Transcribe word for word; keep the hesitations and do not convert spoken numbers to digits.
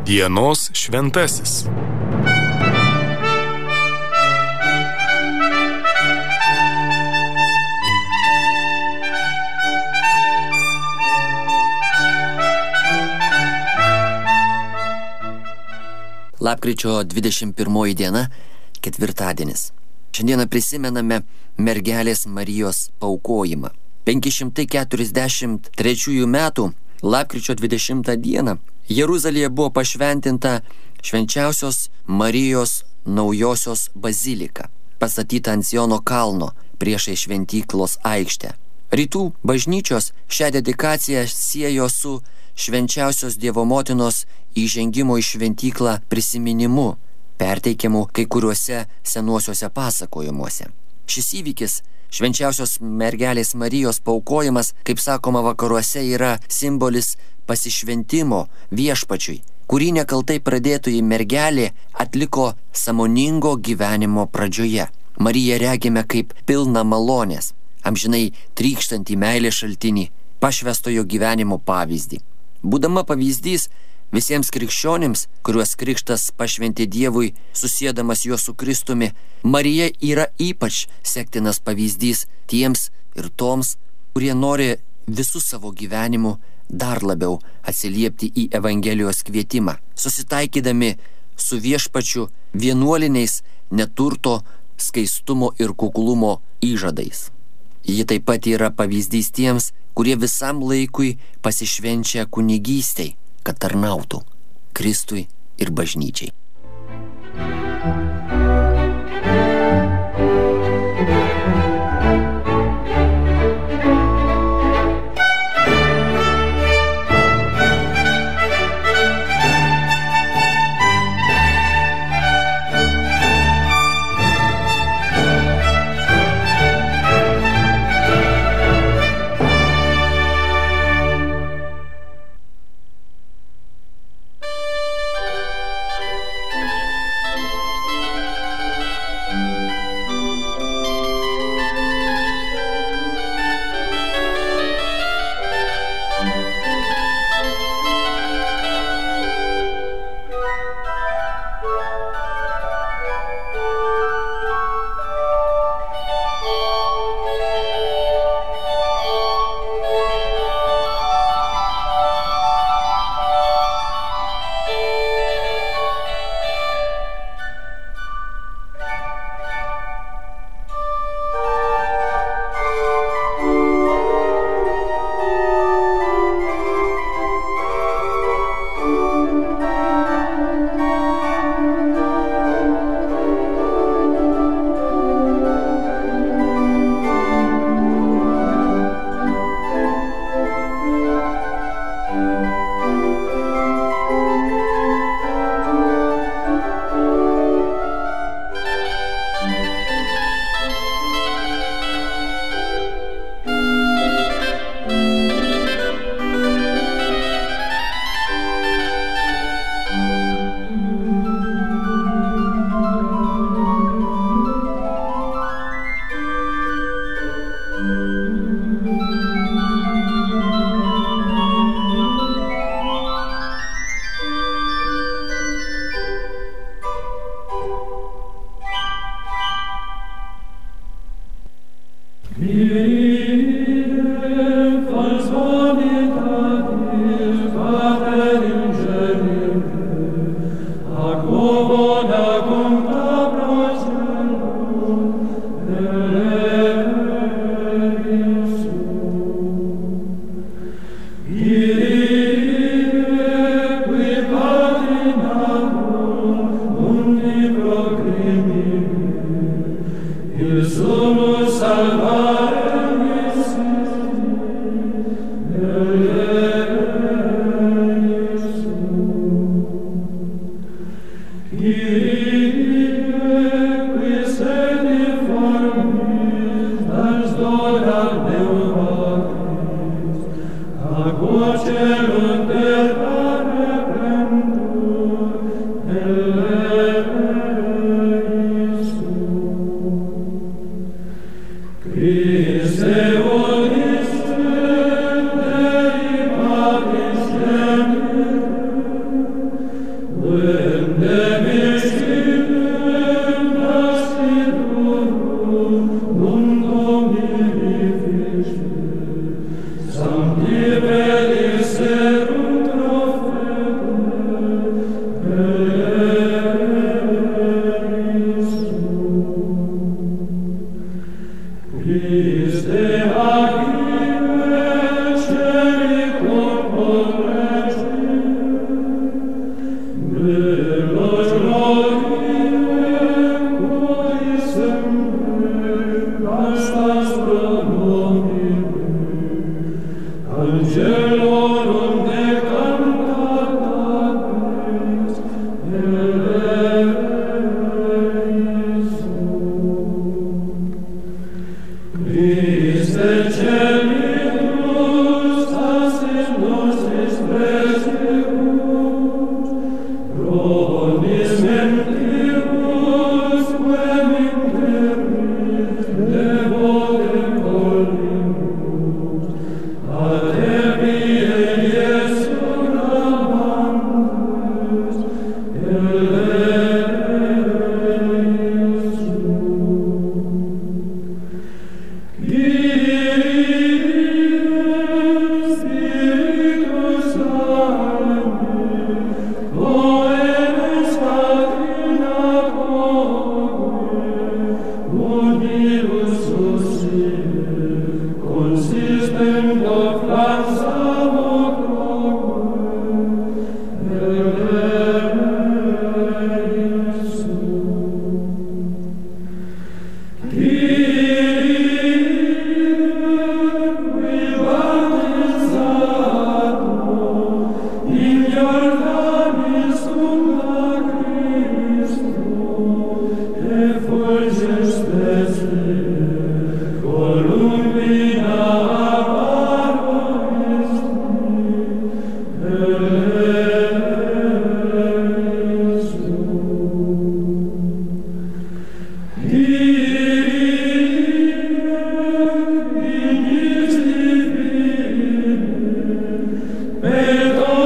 Dienos šventasis. Lapkričio dvidešimt pirmoji diena, ketvirtadienis. Šiandieną prisimename mergelės Marijos paaukojimą. penki šimtai keturiasdešimt trečiųjų metų lapkričio dvidešimtą dieną Jeruzalėje buvo pašventinta švenčiausios Marijos naujosios bazilika, pastatyta ant Siono kalno priešai šventyklos aikštę. Rytų bažnyčios šią dedikaciją siejo su švenčiausios Dievo motinos įžengimo į šventyklą prisiminimu, perteikiamu kai kuriuose senuosiuose pasakojimuose. Šis įvykis, švenčiausios mergelės Marijos paaukojimas, kaip sakoma vakaruose, yra simbolis pasišventimo viešpačiui, kurį nekaltai pradėtoji mergelė atliko sąmoningo gyvenimo pradžioje. Mariją regime kaip pilną malonės, amžinai trykštantį meilės šaltinį, pašvestojo gyvenimo pavyzdį. Būdama pavyzdys visiems krikščionims, kuriuos krikštas pašventė Dievui, susiedamas juos su Kristumi, Marija yra ypač sektinas pavyzdys tiems ir toms, kurie nori visų savo gyvenimu dar labiau atsiliepti į Evangelijos kvietimą, susitaikydami su viešpačiu vienuoliniais neturto, skaistumo ir kuklumo įžadais. Ji taip pat yra pavyzdys tiems, kurie visam laikui pasišvenčia kunigystei, kad tarnautų Kristui ir bažnyčiai. Aguace Mit